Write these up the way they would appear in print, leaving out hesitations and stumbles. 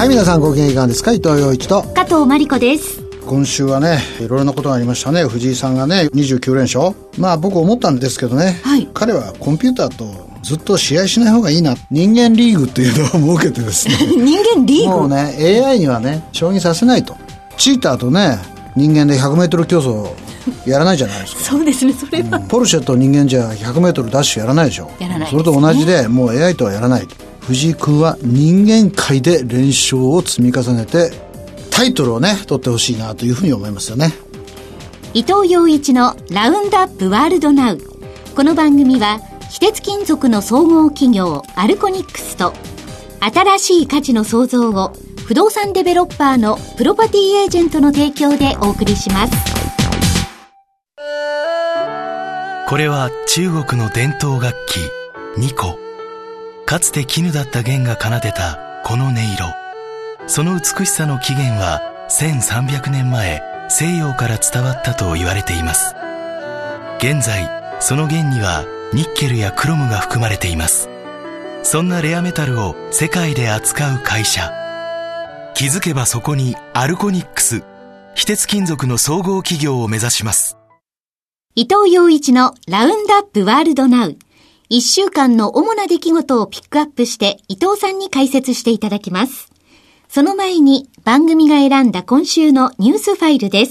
はい、皆さんご機嫌いかがですか。伊藤洋一と加藤真理子です。 今週はね、いろいろなことがありましたね。藤井さんがね29連勝。まあ僕思ったんですけどね、はい、彼はコンピューターとずっと試合しない方がいいな。人間リーグっていうのを設けてですね人間リーグもうね AI にはね将棋させないと。チーターとね人間で 100m 競争やらないじゃないですかそうですね、それは、 ポルシェと人間じゃ 100m ダッシュやらないでしょ。 やらないですね。 それと同じでもう AI とはやらない。藤井君は人間界で連勝を積み重ねてタイトルをね取ってほしいなというふうに思いますよね。 伊藤洋一のラウンドアップワールドナウ。この番組は非鉄金属の総合企業アルコニックスと新しい価値の創造を不動産デベロッパーのプロパティエージェントの提供でお送りします。 これは中国の伝統楽器二胡。かつて絹だった弦が奏でたこの音色。その美しさの起源は1300年前西洋から伝わったと言われています。現在その弦にはニッケルやクロムが含まれています。そんなレアメタルを世界で扱う会社。気づけばそこにアルコニックス、非鉄金属の総合企業を目指します。 伊藤洋一のラウンドアップワールドナウ。1週間の主な出来事をピックアップして伊藤さんに解説していただきます。その前に番組が選んだ今週のニュースファイルです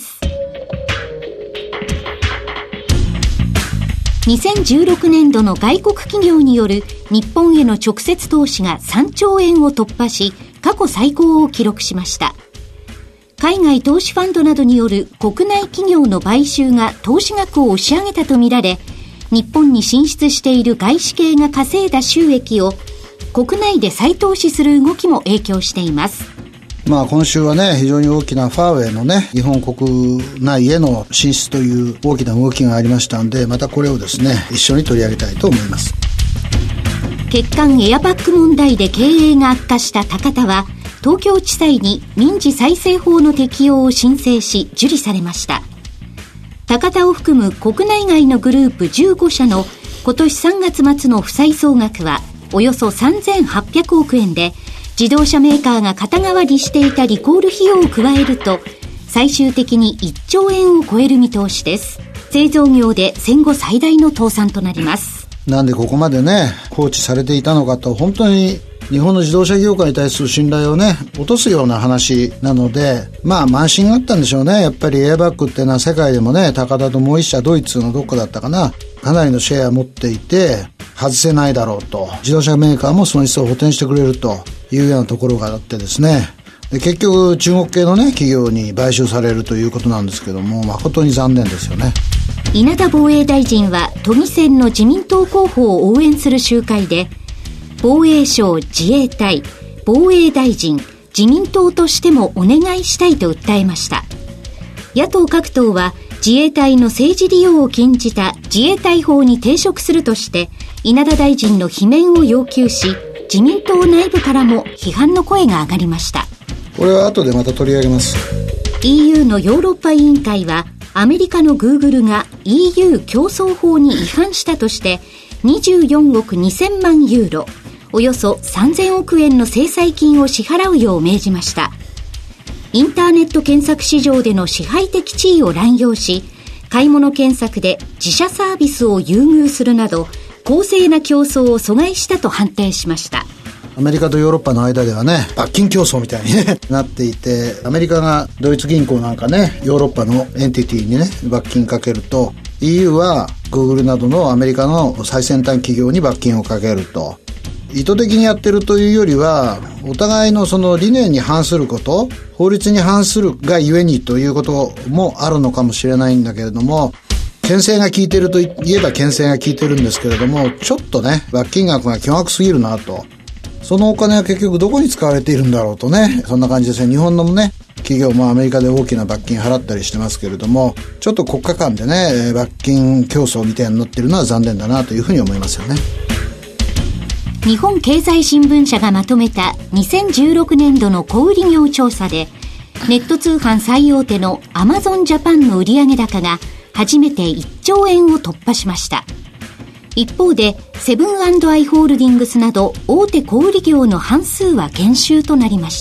。2016年度の外国企業による日本への直接投資が3兆円を突破し、過去最高を記録しました。海外投資ファンドなどによる国内企業の買収が投資額を押し上げたとみられ、日本に進出している外資系が稼いだ収益を国内で再投資する動きも影響しています。 まあ今週はね非常に大きなファーウェイのね日本国内への進出という大きな動きがありましたので、またこれをですね一緒に取り上げたいと思います。 欠陥エアバッグ問題で経営が悪化した高田は東京地裁に民事再生法の適用を申請し受理されました。高田を含む国内外のグループ15社の今年3月末の負債総額はおよそ3800億円で、自動車メーカーが肩代わりしていたリコール費用を加えると最終的に1兆円を超える見通しです。製造業で戦後最大の倒産となります。 なんでここまでね放置されていたのかと、本当に日本の自動車業界に対する信頼をね落とすような話なので、まあ慢心があったんでしょうね。やっぱりエアバッグっていうのは世界でもね高田ともう一社ドイツのどこだったかな、かなりのシェアを持っていて外せないだろうと、自動車メーカーも損失を補填してくれるというようなところがあってですね、で結局中国系のね企業に買収されるということなんですけども、誠に残念ですよね。 稲田防衛大臣は都議選の自民党候補を応援する集会で、防衛省、自衛隊、防衛大臣、自民党としてもお願いしたいと訴えました。野党各党は自衛隊の政治利用を禁じた自衛隊法に抵触するとして稲田大臣の罷免を要求し、自民党内部からも批判の声が上がりました。 これは後でまた取り上げます。 EU のヨーロッパ委員会はアメリカのグーグルが EU 競争法に違反したとして24億2000万ユーロ、およそ3000億円の制裁金を支払うよう命じました。インターネット検索市場での支配的地位を乱用し、買い物検索で自社サービスを優遇するなど公正な競争を阻害したと判定しました。 アメリカとヨーロッパの間ではね罰金競争みたいに、ね、なっていて、アメリカがドイツ銀行なんかねヨーロッパのエンティティにね罰金かけると、 EU は Google などのアメリカの最先端企業に罰金をかけると、意図的にやってるというよりはお互いのその理念に反すること、法律に反するがゆえにということもあるのかもしれないんだけれども、牽制が効いてるといえば牽制が効いてるんですけれども、ちょっとね罰金額が巨額すぎるなと。そのお金は結局どこに使われているんだろうとね、そんな感じですね。日本のね企業もアメリカで大きな罰金払ったりしてますけれども、ちょっと国家間でね罰金競争みたいになっているのは残念だなというふうに思いますよね。 日本経済新聞社がまとめた2016年度の小売業調査で、ネット通販最大手のアマゾンジャパンの売上高が初めて1兆円を突破しました。一方でセブン&アイ・ホールディングスなど大手小売業の半数は減収となりました。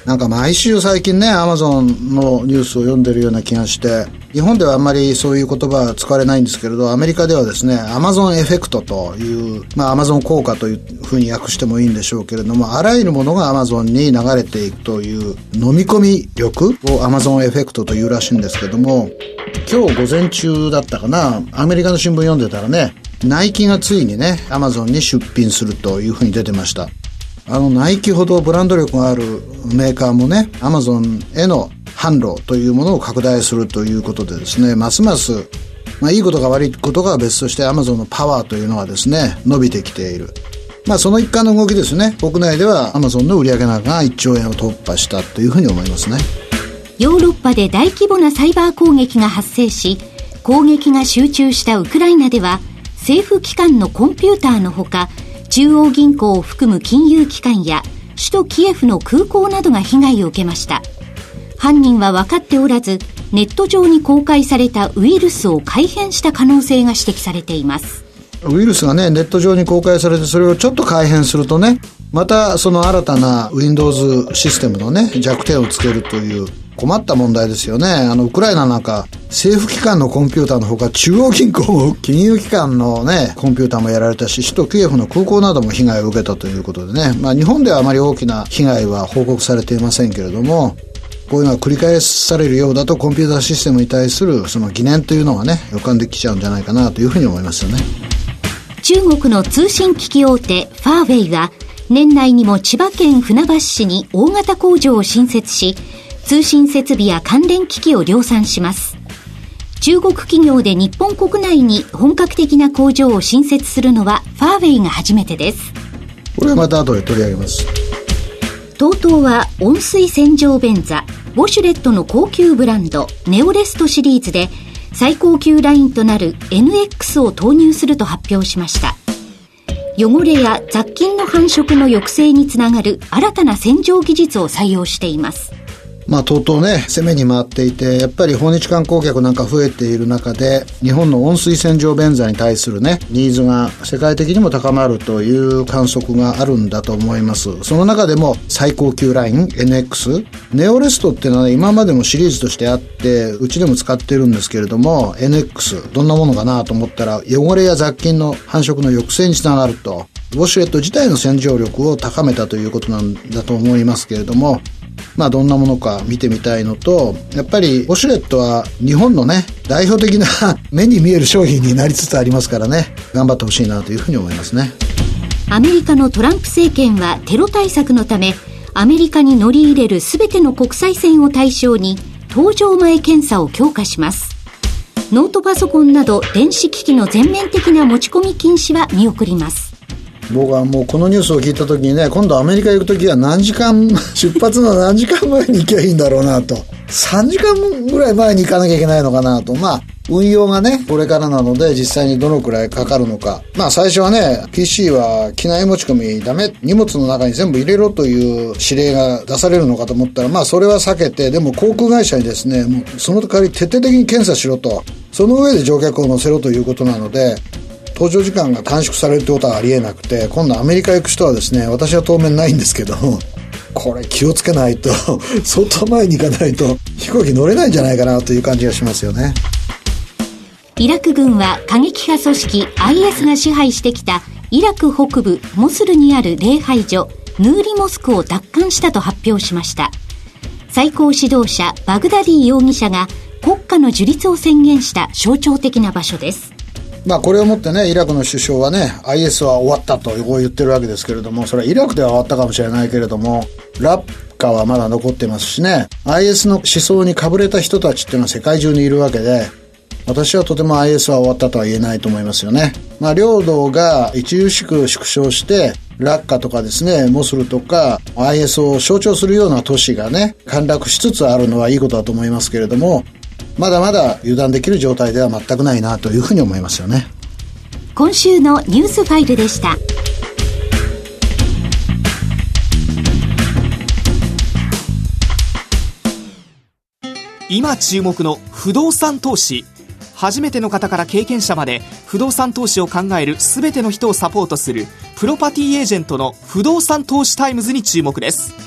なんか毎週最近ね、アマゾンのニュースを読んでるような気がして、日本ではあんまりそういう言葉は使われないんですけれど、アメリカではですね、アマゾンエフェクトという、アマゾン効果というふうに訳してもいいんでしょうけれども、あらゆるものがアマゾンに流れていくという飲み込み力をアマゾンエフェクトというらしいんですけども、今日午前中だったかな、アメリカの新聞読んでたらね、ナイキがついにね、アマゾンに出品するというふうに出てました。ナイキほどブランド力があるメーカーもね、アマゾンへの販路というものを拡大するということでですね、ますます、いいことか悪いことかは別としてアマゾンのパワーというのはですね、伸びてきている。その一環の動きですね。国内ではアマゾンの売上高が1兆円を突破したというふうに思いますね。 ヨーロッパで大規模なサイバー攻撃が発生し、攻撃が集中したウクライナでは、政府機関のコンピューターのほか、中央銀行を含む金融機関や首都キエフの空港などが被害を受けました。犯人は分かっておらず、ネット上に公開されたウイルスを改変した可能性が指摘されています。 ウイルスがね、ネット上に公開されて、それをちょっと改変するとね、またその新たな Windows システムのね、弱点をつけるという困った問題ですよね。ウクライナなんか政府機関のコンピューターのほか、中央銀行も金融機関のねコンピューターもやられたし、首都キエフの空港なども被害を受けたということでね、日本ではあまり大きな被害は報告されていませんけれども、こういうのが繰り返されるようだと、コンピューターシステムに対するその疑念というのがね、予感できちゃうんじゃないかなというふうに思いますよね。 中国の通信機器大手ファーウェイが年内にも千葉県船橋市に大型工場を新設し、通信設備や関連機器を量産します。中国企業で日本国内に本格的な工場を新設するのはファーウェイが初めてです。 これはまた後で取り上げます。 TOTOは温水洗浄便座ウォシュレットの高級ブランドネオレストシリーズで最高級ラインとなる NX を投入すると発表しました。汚れや雑菌の繁殖の抑制につながる新たな洗浄技術を採用しています。 とうとうね、攻めに回っていて、やっぱり訪日観光客なんか増えている中で、日本の温水洗浄便座に対するね、ニーズが世界的にも高まるという観測があるんだと思います。その中でも最高級ライン NX、ネオレストっていうのは、ね、今までもシリーズとしてあって、うちでも使ってるんですけれども、NX、どんなものかなと思ったら、汚れや雑菌の繁殖の抑制につながると、ウォシュレット自体の洗浄力を高めたということなんだと思いますけれども、どんなものか見てみたいのと、やっぱりウォシュレットは日本のね、代表的な目に見える商品になりつつありますからね、頑張ってほしいなというふうに思いますね。 アメリカのトランプ政権はテロ対策のため、アメリカに乗り入れるすべての国際線を対象に搭乗前検査を強化します。ノートパソコンなど電子機器の全面的な持ち込み禁止は見送ります。 僕はもうこのニュースを聞いた時にね、今度アメリカ行く時は何時間出発の何時間前に行けばいいんだろうなと、3時間ぐらい前に行かなきゃいけないのかなと。運用がねこれからなので、実際にどのくらいかかるのか。最初はね、 PC は機内持ち込みダメ、荷物の中に全部入れろという指令が出されるのかと思ったら、それは避けて、でも航空会社にですね、もうその代わり徹底的に検査しろと、その上で乗客を乗せろということなので、搭乗時間が短縮されるってことはありえなくて、今度アメリカ行く人はですね、私は当面ないんですけど、これ気をつけないと相当前に行かないと飛行機乗れないんじゃないかなという感じがしますよね。 イラク軍は過激派組織 IS が支配してきたイラク北部モスルにある礼拝所ヌーリモスクを奪還したと発表しました。最高指導者バグダディ容疑者が国家の樹立を宣言した象徴的な場所です。 これをもってね、イラクの首相はね、IS は終わったと言ってるわけですけれども、それはイラクでは終わったかもしれないけれども、ラッカはまだ残ってますしね、IS の思想にかぶれた人たちっていうのは世界中にいるわけで、私はとても IS は終わったとは言えないと思いますよね。領土が著しく縮小して、ラッカとかですね、モスルとか IS を象徴するような都市がね、陥落しつつあるのはいいことだと思いますけれども、まだまだ油断できる状態では全くないなというふうに思いますよね。 今週のニュースファイルでした。 今注目の不動産投資。初めての方から経験者まで不動産投資を考えるすべての人をサポートするプロパティエージェントの不動産投資タイムズに注目です。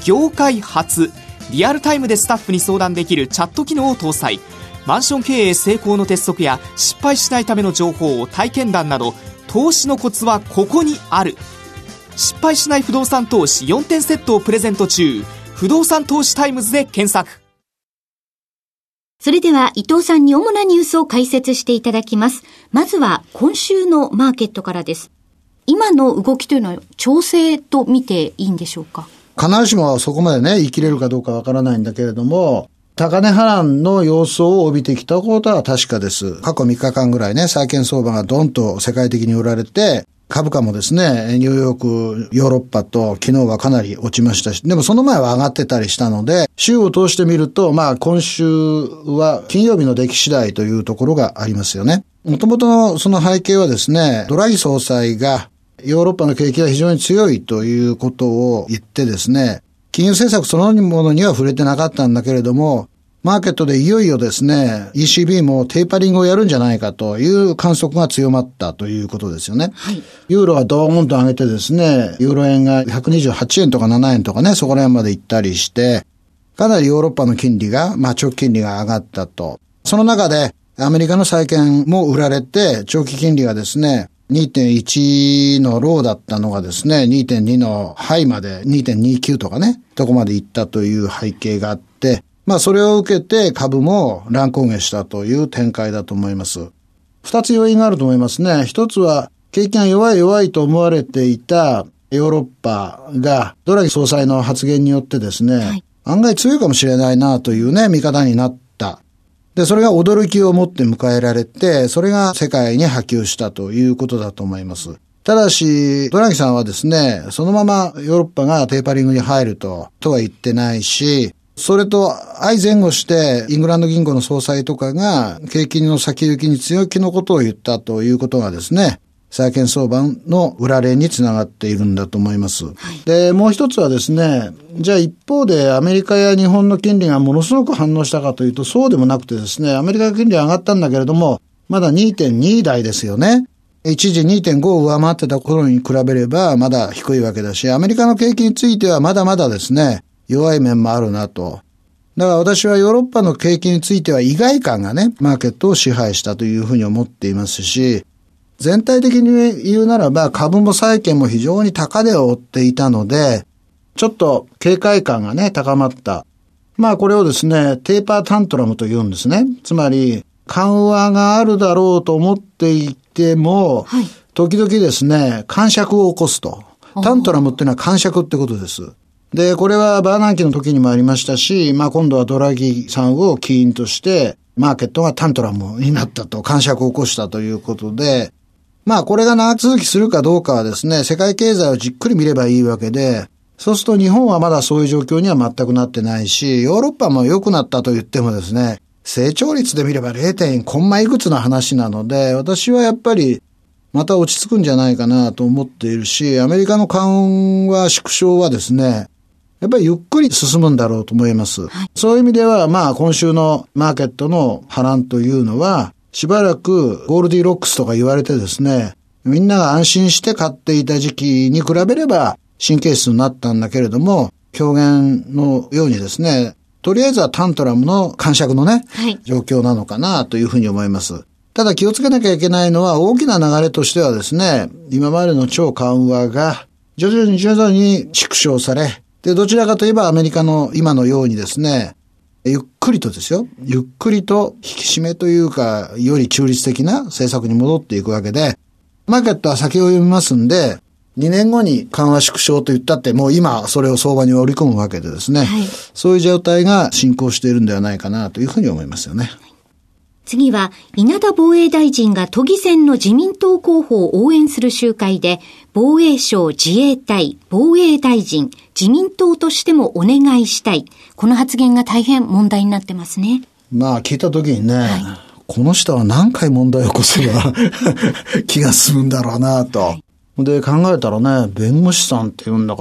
業界初リアルタイムでスタッフに相談できるチャット機能を搭載。マンション経営成功の鉄則や失敗しないための情報を体験談など、投資のコツはここにある。失敗しない不動産投資4点セットをプレゼント中。不動産投資タイムズで検索。 それでは伊藤さんに主なニュースを解説していただきます。まずは今週のマーケットからです。今の動きというのは調整と見ていいんでしょうか？ 必ずしもそこまでね、言い切れるかどうかわからないんだけれども、高値波乱の様相を帯びてきたことは確かです。過去3日間ぐらいね、債券相場がドンと世界的に売られて、株価もですね、ニューヨーク、ヨーロッパと昨日はかなり落ちましたし、でもその前は上がってたりしたので、週を通してみると、今週は金曜日の出来次第というところがありますよね。もともとのその背景はですね、ドラギ総裁がヨーロッパの景気が非常に強いということを言ってですね、金融政策そのものには触れてなかったんだけれども、マーケットでいよいよですね、ECB もテーパリングをやるんじゃないかという観測が強まったということですよね。はい、ユーロはドーンと上げてですね、ユーロ円が128円とか7円とかね、そこら辺まで行ったりして、かなりヨーロッパの金利が、長期金利が上がったと。その中でアメリカの債券も売られて、長期金利がですね、2.1 のローだったのがですね、2.2 のハイまで 2.29 とかね、どこまで行ったという背景があって、それを受けて株も乱高下したという展開だと思います。二つ要因があると思いますね。一つは景気が弱いと思われていたヨーロッパがドラギ総裁の発言によってですね、はい、案外強いかもしれないなというね、見方になった。で、それが驚きを持って迎えられて、それが世界に波及したということだと思います。ただし、ドラギさんはですね、そのままヨーロッパがテーパリングに入るとは言ってないし、それと相前後してイングランド銀行の総裁とかが景気の先行きに強気のことを言ったということがですね、債券相場の裏れにつながっているんだと思います。はい、で、もう一つはですね、じゃあ一方でアメリカや日本の金利がものすごく反応したかというとそうでもなくてですね、アメリカの金利は上がったんだけれども、まだ 2.2 台ですよね。一時 2.5 を上回ってた頃に比べればまだ低いわけだし、アメリカの景気についてはまだまだですね、弱い面もあるなと。だから私はヨーロッパの景気については意外感がね、マーケットを支配したというふうに思っていますし、全体的に言うならば株も債券も非常に高値を追っていたので、ちょっと警戒感がね、高まった。これをですね、テーパータントラムと言うんですね。つまり、緩和があるだろうと思っていても、はい、時々ですね、癇癪を起こすと。タントラムっていうのは癇癪ってことです。で、これはバーナンキの時にもありましたし、今度はドラギさんを起因として、マーケットがタントラムになったと、癇癪を起こしたということで、これが長続きするかどうかはですね、世界経済をじっくり見ればいいわけで、そうすると日本はまだそういう状況には全くなってないし、ヨーロッパも良くなったと言ってもですね、成長率で見れば 0. コンマいくつの話なので、私はやっぱりまた落ち着くんじゃないかなと思っているし、アメリカの緩和縮小はですね、やっぱりゆっくり進むんだろうと思います。はい、そういう意味では、今週のマーケットの波乱というのは、しばらくゴールディロックスとか言われてですね、みんなが安心して買っていた時期に比べれば神経質になったんだけれども、表現のようにですね、とりあえずはタントラムの癇癪のね、はい、状況なのかなというふうに思います。ただ気をつけなきゃいけないのは大きな流れとしてはですね、今までの超緩和が徐々に縮小され、で、どちらかといえばアメリカの今のようにですね、ゆっくりとですよ、ゆっくりと引き締めというか、より中立的な政策に戻っていくわけで、マーケットは先を読みますんで、2年後に緩和縮小と言ったって、もう今それを相場に織り込むわけでですね、はい、そういう状態が進行しているんではないかなというふうに思いますよね。 次は、稲田防衛大臣が都議選の自民党候補を応援する集会で、防衛省、自衛隊、防衛大臣、自民党としてもお願いしたい。この発言が大変問題になってますね。 聞いたときにね、 はい、 この人は何回問題を起こせば気が済むんだろうなと。はい、で、考えたらね、弁護士さんって言うんだから、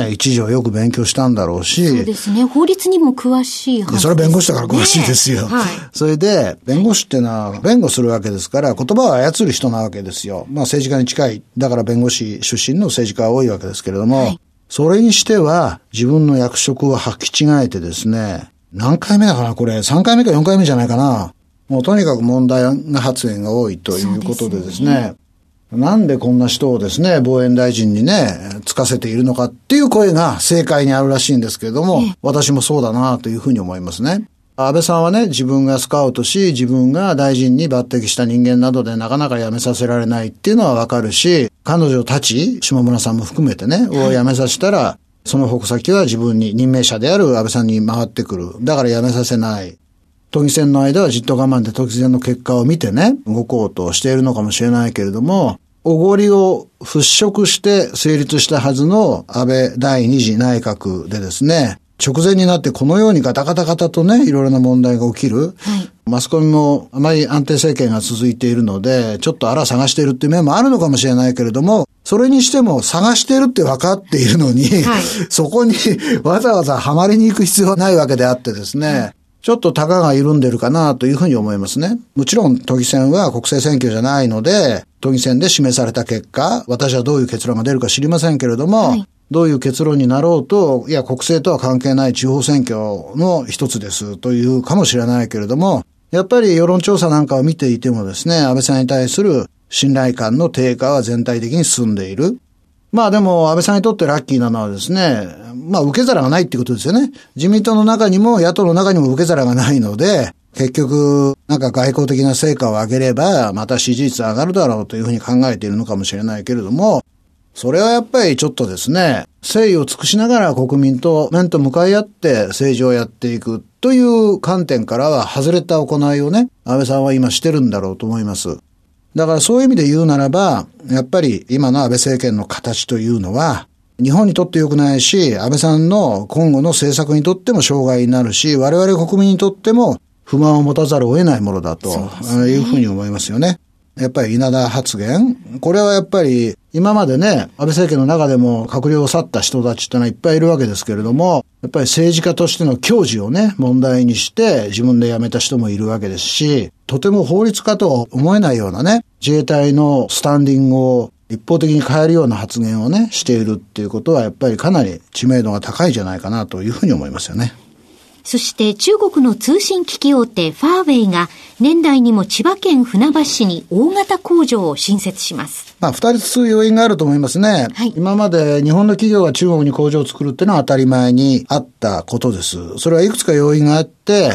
一時はよく勉強したんだろうし。 そうですね。法律にも詳しいはずです。 それは弁護士だから詳しいですよ。はい、それで、弁護士ってのは弁護するわけですから、言葉を操る人なわけですよ。政治家に近い。だから弁護士出身の政治家は多いわけですけれども、はい、 それにしては自分の役職を履き違えてですね、何回目だかなこれ、3回目か4回目じゃないかな。もうとにかく問題発言が多いということでですね、なんでこんな人をですね、防衛大臣にね、つかせているのかっていう声が政界にあるらしいんですけれども、私もそうだなというふうに思いますね。安倍さんはね、自分がスカウトし、自分が大臣に抜擢した人間などでなかなか辞めさせられないっていうのはわかるし、彼女たち、下村さんも含めてね、を辞めさせたら、その矛先は自分に、任命者である安倍さんに回ってくる。だから辞めさせない。都議選の間はじっと我慢で都議選の結果を見てね、動こうとしているのかもしれないけれども、おごりを払拭して成立したはずの安倍第二次内閣でですね、直前になってこのようにガタガタガタとね、いろいろな問題が起きる。マスコミもあまり安定政権が続いているので、ちょっと探しているっていう面もあるのかもしれないけれども、それにしても探しているって分かっているのに、そこにわざわざはまりに行く必要はないわけであってですね、ちょっとたかが緩んでるかなというふうに思いますね。もちろん都議選は国政選挙じゃないので、都議選で示された結果、私はどういう結論が出るか知りませんけれども、どういう結論になろうと、いや国政とは関係ない地方選挙の一つですというかもしれないけれども、やっぱり世論調査なんかを見ていてもですね、安倍さんに対する信頼感の低下は全体的に進んでいる。まあでも安倍さんにとってラッキーなのはですね、受け皿がないってことですよね。自民党の中にも野党の中にも受け皿がないので、結局外交的な成果を上げればまた支持率上がるだろうというふうに考えているのかもしれないけれども、それはやっぱりちょっとですね、誠意を尽くしながら国民と面と向かい合って政治をやっていくという観点からは外れた行いをね、安倍さんは今してるんだろうと思います。だからそういう意味で言うならば、やっぱり今の安倍政権の形というのは、日本にとって良くないし、安倍さんの今後の政策にとっても障害になるし、我々国民にとっても不満を持たざるを得ないものだというふうに思いますよね。やっぱり稲田発言、これはやっぱり今までね、安倍政権の中でも閣僚を去った人たちってのはいっぱいいるわけですけれども、やっぱり政治家としての矜持をね、問題にして自分で辞めた人もいるわけですし、とても法律家とは思えないようなね、自衛隊のスタンディングを一方的に変えるような発言をね、しているっていうことはやっぱりかなり知名度が高いんじゃないかなというふうに思いますよね。 そして中国の通信機器大手ファーウェイが年内にも千葉県船橋市に大型工場を新設します。 二つ要因があると思いますね。今まで日本の企業が中国に工場を作るっていうのは当たり前にあったことです。それはいくつか要因があって、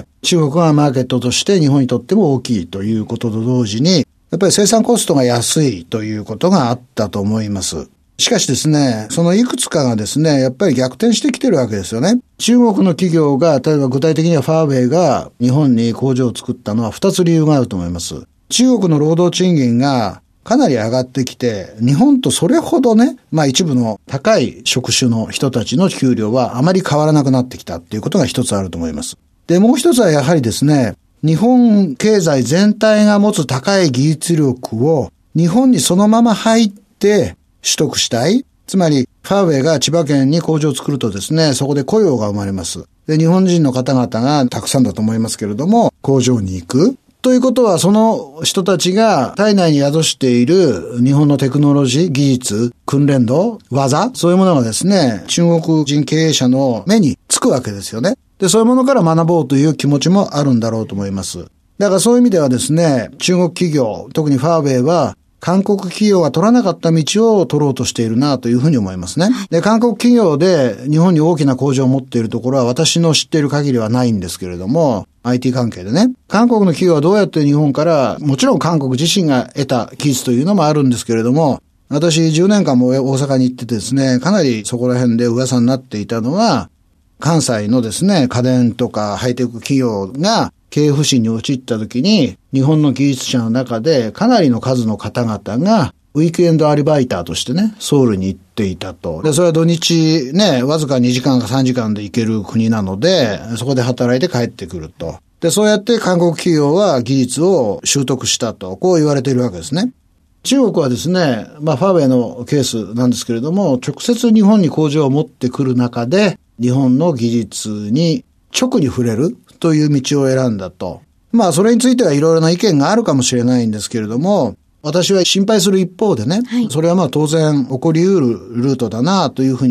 中国がマーケットとして日本にとっても大きいということと同時に、やっぱり生産コストが安いということがあったと思います。しかしですね、そのいくつかがですね、やっぱり逆転してきてるわけですよね。中国の企業が、例えば具体的にはファーウェイが日本に工場を作ったのは2つ理由があると思います。中国の労働賃金がかなり上がってきて、日本とそれほどね、一部の高い職種の人たちの給料はあまり変わらなくなってきたっていうことが一つあると思います。で、もう一つはやはりですね、日本経済全体が持つ高い技術力を日本にそのまま入って取得したい。つまり、ファーウェイが千葉県に工場を作るとですね、そこで雇用が生まれます。で、日本人の方々がたくさんだと思いますけれども、工場に行く。ということは、その人たちが体内に宿している日本のテクノロジー、技術、訓練度、技、そういうものがですね、中国人経営者の目につくわけですよね。で、そういうものから学ぼうという気持ちもあるんだろうと思います。だからそういう意味ではですね、中国企業、特にファーウェイは、韓国企業が取らなかった道を取ろうとしているなというふうに思いますね。で、韓国企業で日本に大きな工場を持っているところは私の知っている限りはないんですけれども、IT 関係でね、韓国の企業はどうやって日本から、もちろん韓国自身が得た技術というのもあるんですけれども、私10年間も大阪に行ってですね、かなりそこら辺で噂になっていたのは、関西のですね、家電とかハイテク企業が経営不振に陥った時に、日本の技術者の中でかなりの数の方々がウィークエンドアルバイターとしてね、ソウルに行っていたと。で、それは土日ね、わずか2時間か3時間で行ける国なので、そこで働いて帰ってくると。で、そうやって韓国企業は技術を習得したと、こう言われているわけですね。中国はですね、ファーウェイのケースなんですけれども、直接日本に工場を持ってくる中で、日本の技術に直に触れるという道を選んだと。それについてはいろいろな意見があるかもしれないんですけれども、私は心配する一方でね、それは当然起こり得るルートだなというふうに思っ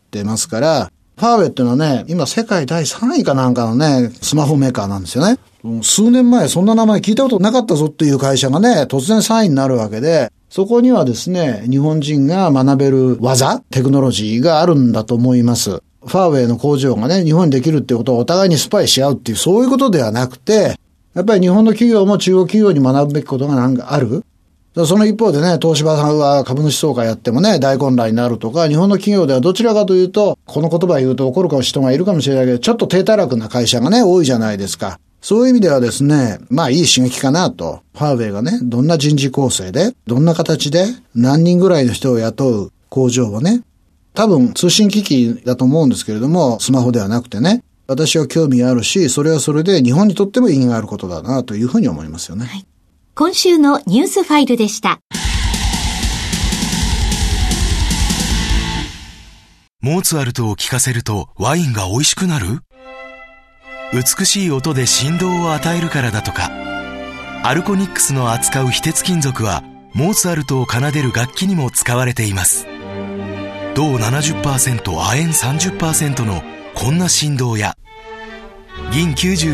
ってますから、ファーウェイっていうのはね、今世界第3位かなんかのね、スマホメーカーなんですよね。数年前そんな名前聞いたことなかったぞっていう会社がね、突然3位になるわけで、そこにはですね、日本人が学べる技、テクノロジーがあるんだと思います。ファーウェイの工場がね、日本にできるっていうことをお互いにスパイし合うっていう、そういうことではなくて、やっぱり日本の企業も中国企業に学ぶべきことがなんかある。その一方でね、東芝さんは株主総会やってもね、大混乱になるとか、日本の企業ではどちらかというと、この言葉を言うと怒る人がいるかもしれないけど、ちょっと低たらくな会社がね、多いじゃないですか。そういう意味ではですね、まあいい刺激かなと。ファーウェイがね、どんな人事構成で、どんな形で、何人ぐらいの人を雇う工場をね、多分通信機器だと思うんですけれども、スマホではなくてね、私は興味があるし、それはそれで日本にとっても意義があることだなというふうに思いますよね。はい、 今週のニュースファイルでした。 モーツァルトを聴かせるとワインが美味しくなる？美しい音で振動を与えるからだとか。アルコニックスの扱う非鉄金属はモーツァルトを奏でる楽器にも使われています。銅 70% 亜鉛 30% のこんな振動や銀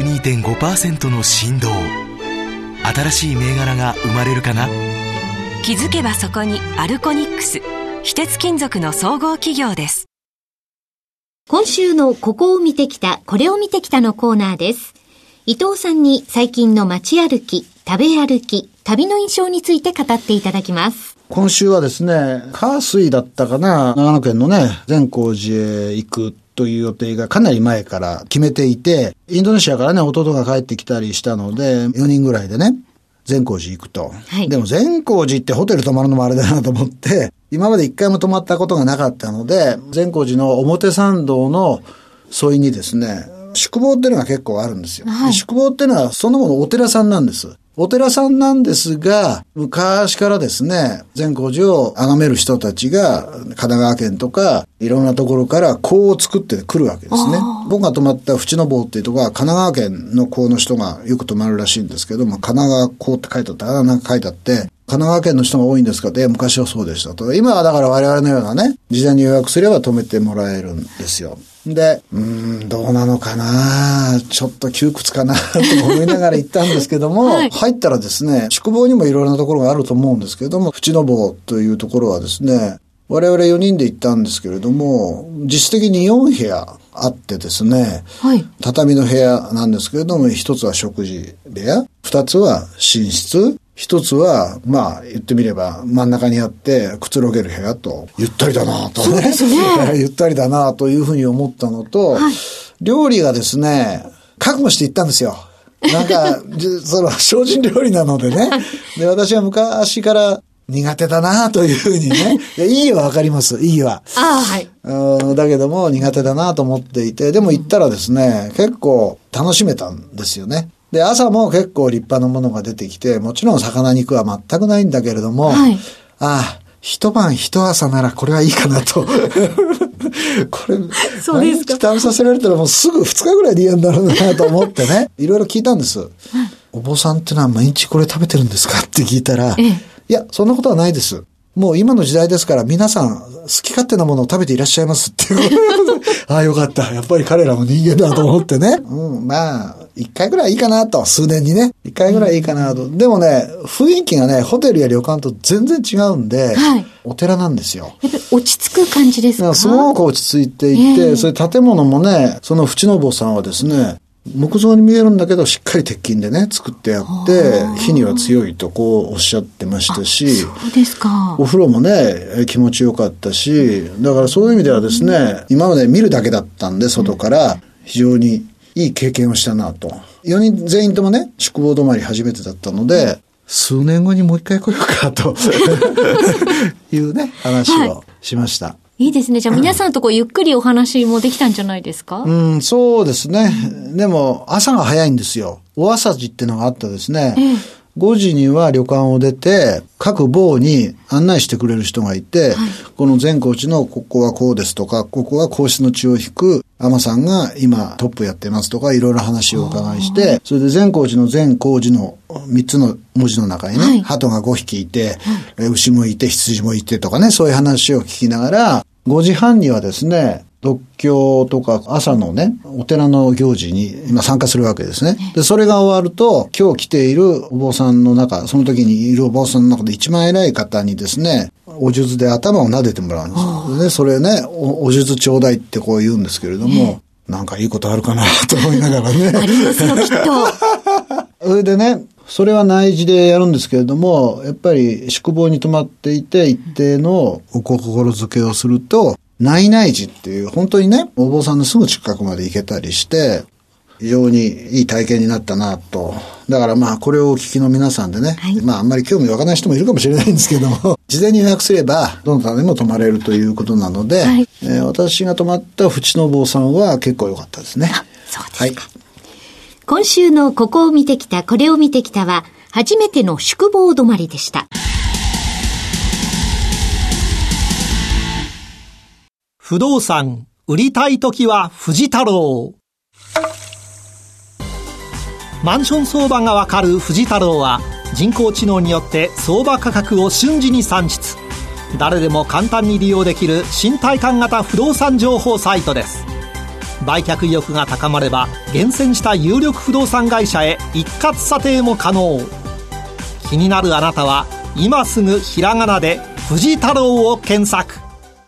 92.5% の振動、新しい銘柄が生まれるかな。 気づけばそこにアルコニックス、非鉄金属の総合企業です。 今週のここを見てきた、これを見てきたのコーナーです。伊藤さんに最近の街歩き、食べ歩き、旅の印象について語っていただきます。 今週はですね、火水だったかな、長野県のね、善光寺へ行くという予定がかなり前から決めていて、インドネシアからね、弟が帰ってきたりしたので、4人ぐらいでね、善光寺行くと。はい、でも善光寺ってホテル泊まるのもあれだなと思って、今まで一回も泊まったことがなかったので、善光寺の表参道の沿いにですね、宿坊っていうのが結構あるんですよ。はい、宿坊っていうのはそのものお寺さんなんです。お寺さんなんですが、昔からですね、善光寺を崇める人たちが、神奈川県とか、いろんなところから香を作ってくるわけですね。僕が泊まった淵の坊っていうところは、神奈川県の香の人がよく泊まるらしいんですけども、神奈川香って書いてあって、なんか書いてあって、神奈川県の人が多いんですかで、昔はそうでしたと。今はだから我々のようなね、事前に予約すれば泊めてもらえるんですよ。で、どうなのかな、ちょっと窮屈かなと思いながら行ったんですけども、はい、入ったらですね、宿坊にもいろいろなところがあると思うんですけれども、淵の坊というところはですね、我々4人で行ったんですけれども、実質的に4部屋あってですね、はい、畳の部屋なんですけれども、1つは食事部屋、2つは寝室、一つは、まあ、言ってみれば、真ん中にあって、くつろげる部屋と、ゆったりだなとね。そうですね。ゆったりだなというふうに思ったのと、はい、料理がですね、覚悟して行ったんですよ。なんか、その、精進料理なのでね。で、私は昔から苦手だなというふうにね。いいはわかります。いいは。はい。だけども、苦手だなと思っていて、でも行ったらですね、結構楽しめたんですよね。で、朝も結構立派なものが出てきて、もちろん魚肉は全くないんだけれども、はい、一晩一朝ならこれはいいかなと。これ、毎日食べさせられたらもうすぐ2日ぐらいで嫌になるんだなと思ってね、いろいろ聞いたんです。お坊さんってのは毎日これ食べてるんですかって聞いたら、いや、そんなことはないです。もう今の時代ですから皆さん好き勝手なものを食べていらっしゃいますっていう。ああ、よかった。やっぱり彼らも人間だと思ってね。まあ、一回ぐらいいいかなと。数年にね。一回ぐらいいいかなと。でもね、雰囲気がね、ホテルや旅館と全然違うんで、はい、お寺なんですよ。 やっぱり落ち着く感じですか？ すごく落ち着いていて、それ建物もね、その淵の坊さんはですね、木造に見えるんだけどしっかり鉄筋でね作ってあって火には強いとこうおっしゃってましたし、 そうですか。 お風呂もね気持ちよかったし、だからそういう意味ではですね、今まで見るだけだったんで外から非常にいい経験をしたなと。4人全員ともね宿坊泊まり初めてだったので、数年後にもう一回来ようかというね話をしました。 いいですね。じゃあ皆さんとこうゆっくりお話もできたんじゃないですか？ そうですね。でも朝が早いんですよ。お朝時ってのがあったですね。5時には旅館を出て、各坊に案内してくれる人がいて、はい、この善光寺のここはこうですとか、ここは皇室の血を引く尼さんが今トップやってますとか、いろいろ話をお伺いして、それで善光寺の善光寺の3つの文字の中にね、はい、鳩が5匹いて、牛もいて、羊もいてとかね、そういう話を聞きながら、 5時半にはですね、読経とか朝のね、お寺の行事に今参加するわけですね。で、それが終わると、今日来ているお坊さんの中、その時にいるお坊さんの中で一番偉い方にですね、お術で頭を撫でてもらうんですよ。で、それね、お術ちょうだいってこう言うんですけれども、なんかいいことあるかなと思いながらね。 ありますよ、きっと。 それでね、それは内示でやるんですけれども、やっぱり宿坊に泊まっていて、一定のお心づけをすると、内内寺っていう、本当にね、お坊さんのすぐ近くまで行けたりして、非常にいい体験になったなと。だからまあ、これをお聞きの皆さんでね、はい、まあ、あんまり興味わからない人もいるかもしれないんですけども、事前に予約すれば、どなたでも泊まれるということなので、はい、私が泊まった淵の坊さんは結構良かったですね。 そうですか。はい、今週のここを見てきた、これを見てきたは、初めての宿坊泊まりでした。 不動産売りたいときは藤太郎。マンション相場がわかる藤太郎は、人工知能によって相場価格を瞬時に算出。誰でも簡単に利用できる新体感型不動産情報サイトです。売却意欲が高まれば、厳選した有力不動産会社へ一括査定も可能。気になるあなたは、今すぐひらがなで藤太郎を検索。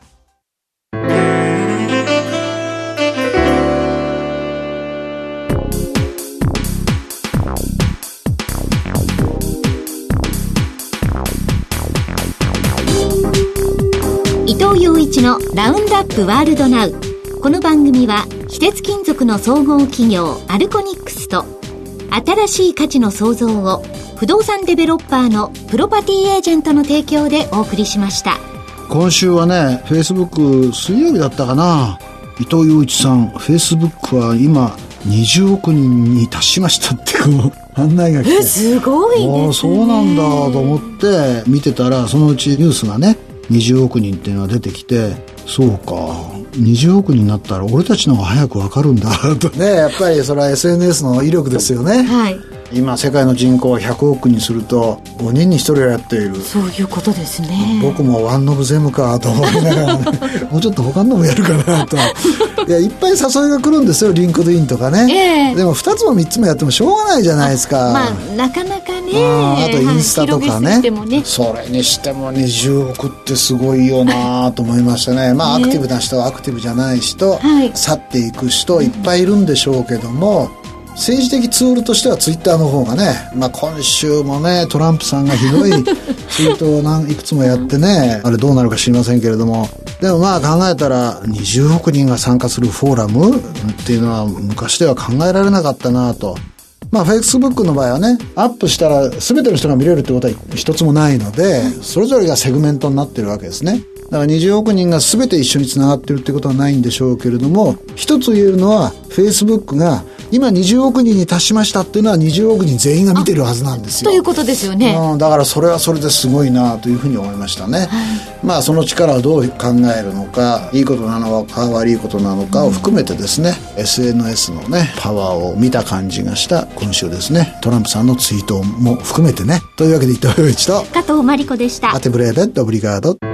伊藤洋一のラウンドアップワールドナウ。この番組は非鉄金属の総合企業アルコニックスと、新しい価値の創造を不動産デベロッパーのプロパティエージェントの提供でお送りしました。 今週はね、Facebook 水曜日だったかな、伊藤洋一さん、Facebook は今20億人に達しましたってこう案内が来て、 すごいですね。 そうなんだと思って見てたら、そのうちニュースがね、20億人っていうのが出てきて、そうか、20億人になったら俺たちの方が早く分かるんだとね。やっぱりそれは SNS の威力ですよね。はい。今世界の人口を100億にすると5人に1人がやっている。 そういうことですね。 僕もワンノブゼムかと思いながら、ね、もうちょっと他のもやるかなと。いや、いっぱい誘いが来るんですよ、リンクドインとかね。でも2つも3つもやってもしょうがないじゃないですか。 まあなかなかね。 あとインスタとかね。 ね、 それにしても20億ってすごいよなと思いましたね。まあアクティブな人はアクティブじゃない人、去っていく人いっぱいいるんでしょうけども、政治的ツールとしてはツイッターの方がね、まあ今週もね、トランプさんがひどいツイートをいくつもやってね、あれどうなるか知りませんけれども、でもまあ考えたら20億人が参加するフォーラムっていうのは昔では考えられなかったなと。まあ Facebook の場合はね、アップしたら全ての人が見れるってことは一つもないので、それぞれがセグメントになってるわけですね。だから20億人が全て一緒につながってるってことはないんでしょうけれども、一つ言えるのは Facebook が今20億人に達しましたっていうのは20億人全員が見てるはずなんですよ。 ということですよね。 だからそれはそれですごいなというふうに思いましたね。まあその力をどう考えるのか、いいことなのか悪いことなのかを含めてですね、SNS のねパワーを見た感じがした今週ですね。トランプさんのツイートも含めてね。というわけで伊藤洋一と加藤真理子でした。 アテブレーベッドオブリガード。